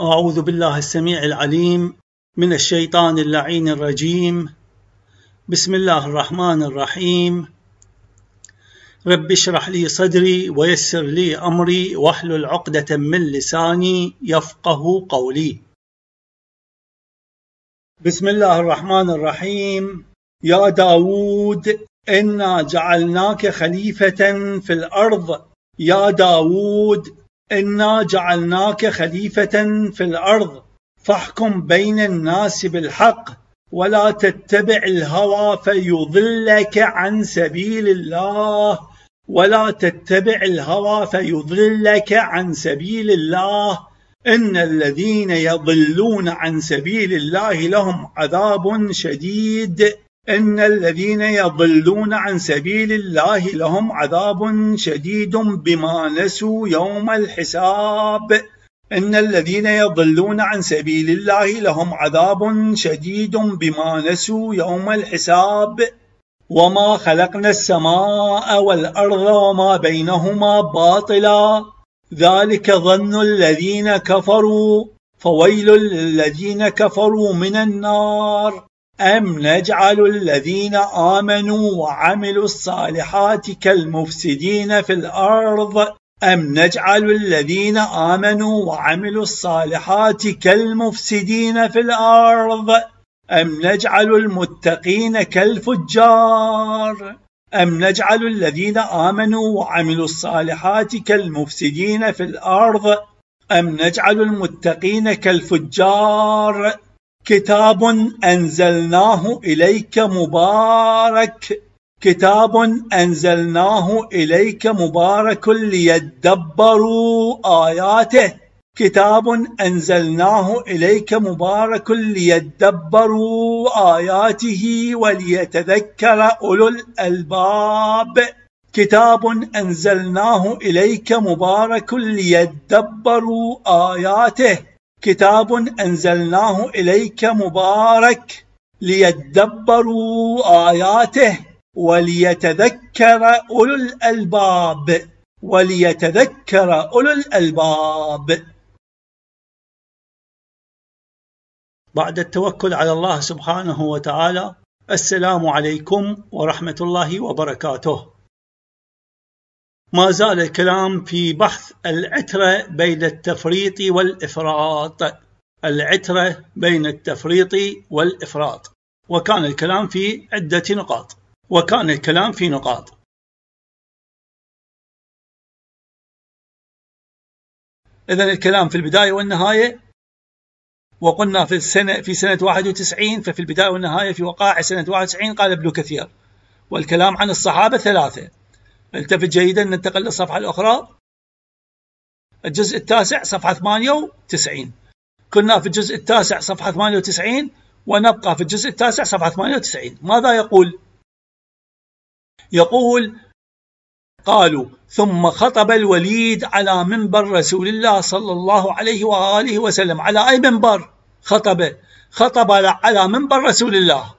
أعوذ بالله السميع العليم من الشيطان اللعين الرجيم. بسم الله الرحمن الرحيم. رب اشرح لي صدري ويسر لي أمري واحلل عقدة من لساني يفقه قولي. بسم الله الرحمن الرحيم. يا داود إنا جعلناك خليفة في الأرض. يا داود إنا جعلناك خليفة في الأرض فاحكم بين الناس بالحق ولا تتبع الهوى فيضلك عن سبيل الله إن الذين يضلون عن سبيل الله لهم عذاب شديد. بما نسوا يوم الحساب. وما خلقنا السماء والأرض وما بينهما باطلا ذلك ظن الذين كفروا فويل للذين كفروا من النار. أم نجعل الذين آمنوا وعملوا الصالحات كالمفسدين في الأرض أم نجعل المتقين كالفجار. أم نجعل الذين آمنوا وعملوا الصالحات كالمفسدين في الأرض أم نجعل المتقين كالفجار. كتاب أنزلناه إليك مبارك ليدبروا آياته وليتذكر أولو الألباب. بعد التوكل على الله سبحانه وتعالى، السلام عليكم ورحمة الله وبركاته. ما زال الكلام في بحث العترة بين التفريط والإفراط، وكان الكلام في عدة نقاط، إذن الكلام في البداية والنهاية، وقلنا في سنة 91، ففي البداية والنهاية في وقائع سنة 91 قال ابن كثير، والكلام عن الصحابة 3. التفت جيدا، ننتقل للصفحة الأخرى، الجزء 9 صفحة 98. كنا في الجزء 9 صفحة 98 ونبقى في الجزء 9 صفحة 98. ماذا يقول؟ قالوا: ثم خطب الوليد على منبر رسول الله صلى الله عليه وآله وسلم. على أي منبر خطب على منبر رسول الله.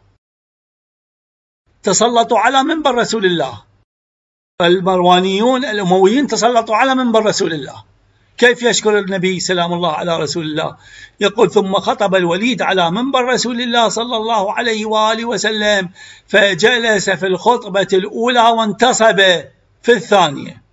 تسلطوا على منبر رسول الله، المروانيون الأمويين تسلطوا على منبر رسول الله. كيف يشكر النبي سلام الله على رسول الله؟ يقول: ثم خطب الوليد على منبر رسول الله صلى الله عليه وآله وسلم فجلس في الخطبة الأولى وانتصب في الثانية.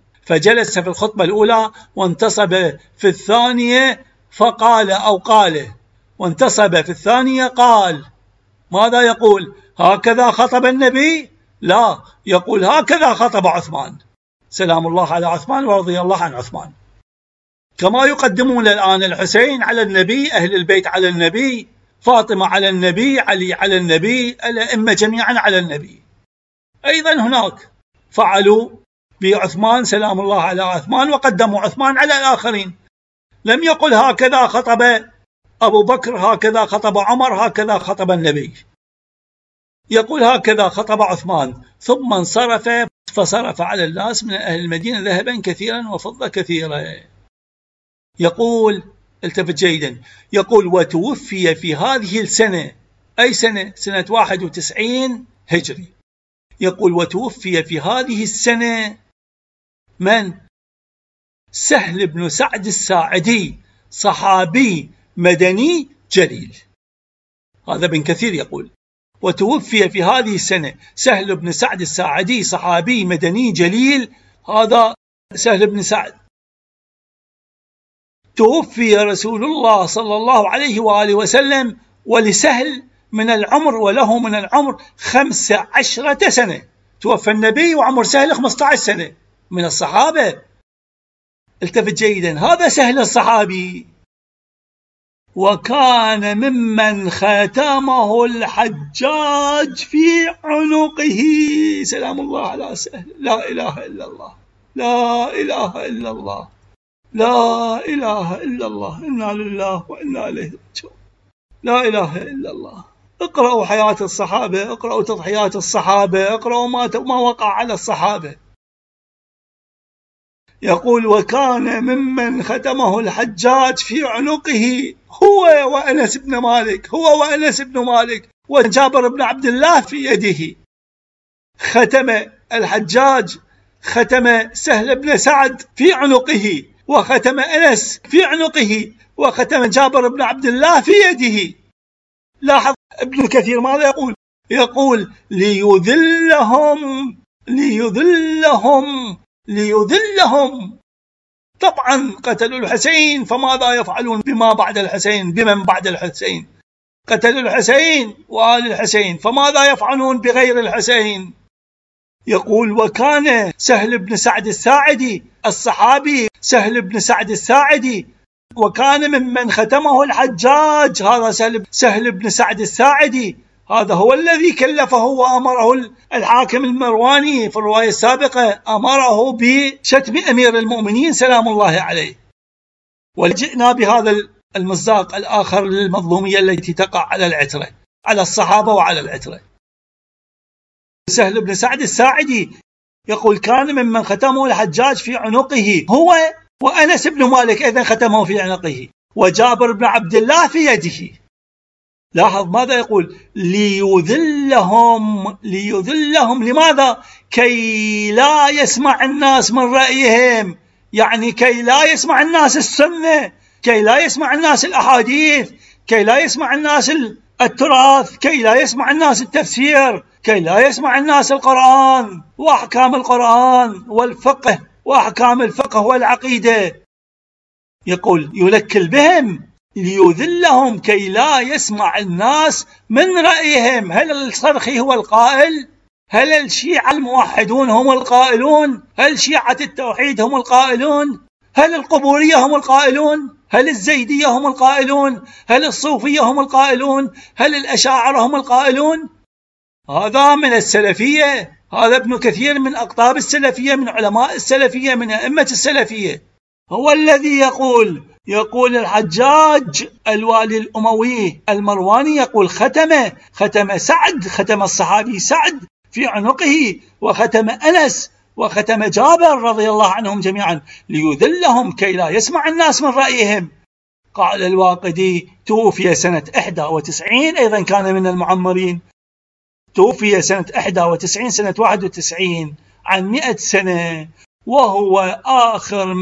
في الثانية فقال وانتصب في الثانية قال. ماذا يقول؟ هكذا خطب النبي؟ لا، يقول هكذا خطب عثمان سلام الله على عثمان ورضي الله عن عثمان. كما يقدمون الآن الحسين على النبي، أهل البيت على النبي، فاطمة على النبي، علي على النبي، الأئمة جميعا على النبي. أيضا هناك فعلوا بعثمان سلام الله على عثمان وقدموا عثمان على الآخرين. لم يقل هكذا خطب أبو بكر، هكذا خطب عمر، هكذا خطب النبي. يقول هكذا خطب عثمان. ثم انصرف فصرف على الناس من أهل المدينة ذهبا كثيرا وفضة كثيرا. يقول التفت جيدا، يقول: وتوفي في هذه السنة. أي سنة؟ سنة 91 هجري. يقول: وتوفي في هذه السنة من؟ سهل بن سعد الساعدي، صحابي مدني جليل. هذا ابن كثير يقول. وتوفي في هذه السنة سهل بن سعد الساعدي صحابي مدني جليل. هذا سهل بن سعد. توفي رسول الله صلى الله عليه وآله وسلم ولسهل من العمر وله من العمر 15 سنة. توفى النبي وعمر سهل 15 سنة من الصحابة. التفت جيدا، هذا سهل الصحابي. وكان ممن ختمه الحجاج في عنقه. سلام الله على سهل. لا إله إلا الله، لا إله إلا الله، لا إله إلا الله. إنا لله وإنا إليه راجعون. لا إله إلا الله. اقرأوا حياة الصحابة، اقرأوا تضحيات الصحابة، اقرأوا ما وقع على الصحابة. يقول وكان ممن ختمه الحجاج في عنقه هو وأنس بن مالك، هو وأنس بن مالك وجابر بن عبد الله في يده. ختم الحجاج، ختم سهل بن سعد في عنقه، وختم أنس في عنقه، وختم جابر بن عبد الله في يده. لاحظ ابن كثير ماذا يقول؟ يقول ليذلهم. طبعا قتلوا الحسين، فماذا يفعلون بما بعد الحسين؟ بمن بعد الحسين؟ قتلوا الحسين وآل الحسين، فماذا يفعلون بغير الحسين؟ يقول وكان سهل بن سعد الساعدي الصحابي سهل بن سعد الساعدي وكان ممن ختمه الحجاج. هذا سهل بن سعد الساعدي، هذا هو الذي كلفه وأمره الحاكم المرواني في الرواية السابقة، أمره بشتم أمير المؤمنين سلام الله عليه. وجئنا بهذا المصداق الآخر للمظلومية التي تقع على العترة، على الصحابة وعلى العترة. سهل بن سعد الساعدي يقول كان ممن ختمه الحجاج في عنقه هو وأنس بن مالك أيضا ختمه في عنقه، وجابر بن عبد الله في يده. لاحظ ماذا يقول؟ ليذلهم. لماذا؟ كي لا يسمع الناس من رأيهم، يعني كي لا يسمع الناس السنة، كي لا يسمع الناس الأحاديث، كي لا يسمع الناس التراث، كي لا يسمع الناس التفسير، كي لا يسمع الناس القرآن وأحكام القرآن والفقه وأحكام الفقه والعقيدة. يقول يلكل بهم ليذلهم كي لا يسمع الناس من رأيهم. هل الصرخي هو القائل؟ هل الشيعة الموحدون هم القائلون؟ هل شيعة التوحيد هم القائلون؟ هل القبورية هم القائلون؟ هل الزيدية هم القائلون؟ هل الصوفية هم القائلون؟ هل الأشاعرة هم القائلون؟ هذا من السلفية، هذا ابن كثير من أقطاب السلفية، من علماء السلفية، من أئمة السلفية، هو الذي يقول الحجاج الوالي الأموي المرواني يقول ختم سعد، ختم الصحابي سعد في عنقه، وختم أنس وختم جابر رضي الله عنهم جميعا ليذلهم كي لا يسمع الناس من رأيهم. قال الواقدي توفي سنة 91، أيضا كان من المعمرين، توفي سنة 91 سنة 91 عن 100 سنة، وهو آخر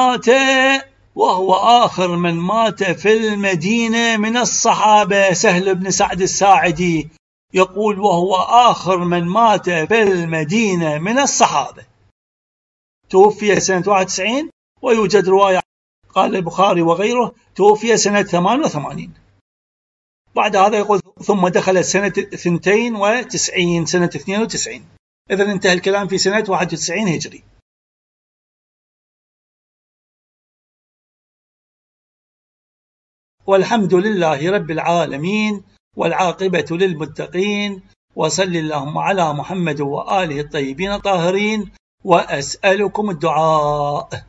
من مات في المدينة من الصحابة. سهل بن سعد الساعدي يقول وهو آخر من مات في المدينة من الصحابة، توفي سنة 91. ويوجد رواية قال البخاري وغيره توفي سنة 88. بعد هذا يقول ثم دخل سنة 92 سنة 92. إذن انتهى الكلام في سنة 91 هجري. والحمد لله رب العالمين، والعاقبة للمتقين، وصل اللهم على محمد وآله الطيبين الطاهرين، وأسألكم الدعاء.